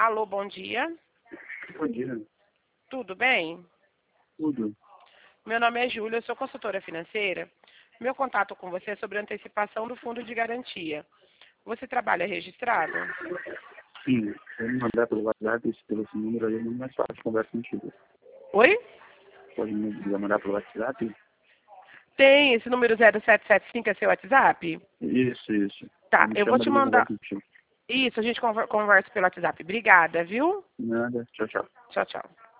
Alô, bom dia. Bom dia. Tudo bem? Tudo. Meu nome é Júlia, eu sou consultora financeira. Meu contato com você é sobre a antecipação do fundo de garantia. Você trabalha registrado? Sim, se me mandar pelo WhatsApp, pelo esse número aí, é muito mais fácil conversar contigo. Oi? Pode me mandar pelo WhatsApp? Tem esse número 0775 é seu WhatsApp? Isso. Tá, Me eu vou chama te ali e eu mandar. converso contigo. Isso, a gente conversa pelo WhatsApp. Obrigada, viu? Nada. Tchau, tchau. Tchau, tchau.